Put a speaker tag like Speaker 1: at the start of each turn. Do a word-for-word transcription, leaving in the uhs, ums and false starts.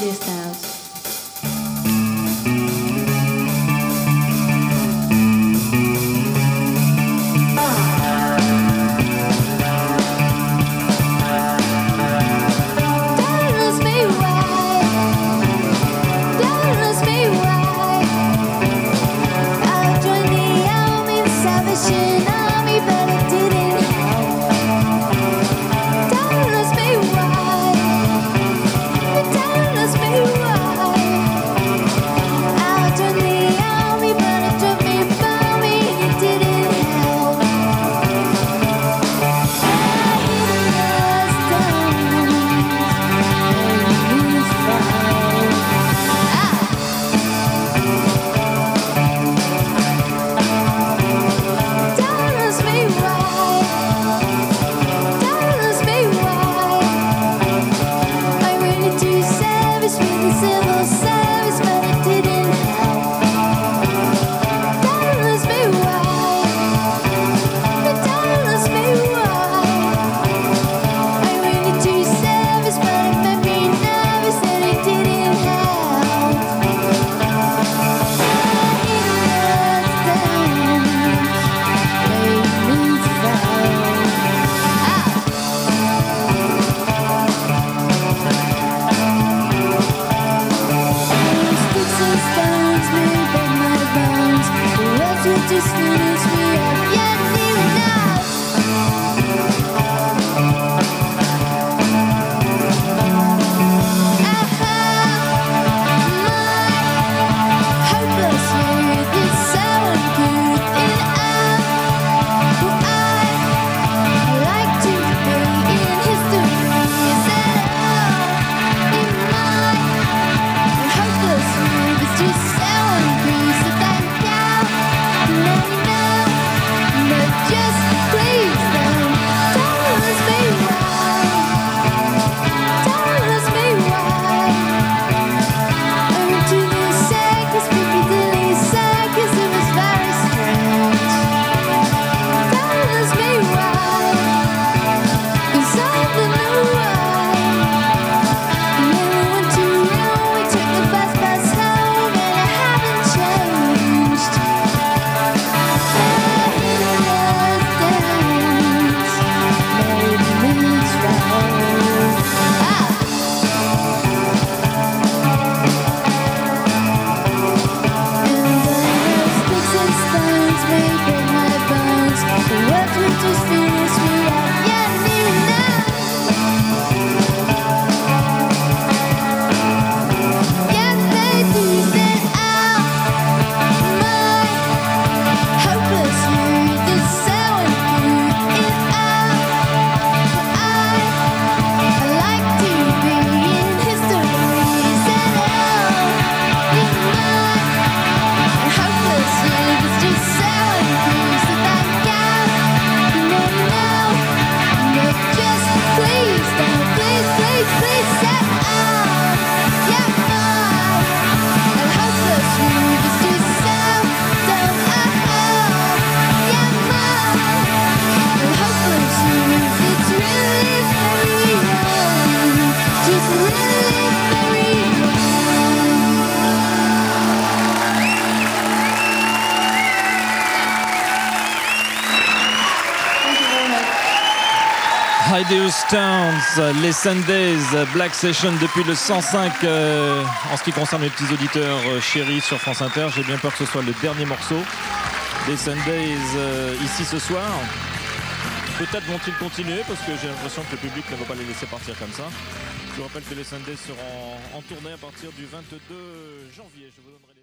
Speaker 1: Styles.
Speaker 2: Hideous Towns, les Sundays, Black Session depuis le cent cinq euh, en ce qui concerne les petits auditeurs euh, chéris sur France Inter. J'ai bien peur que ce soit le dernier morceau des Sundays euh, ici ce soir. Peut-être vont-ils continuer parce que j'ai l'impression que le public ne va pas les laisser partir comme ça. Je vous rappelle que les Sundays seront en tournée à partir du vingt-deux janvier. Je vous donnerai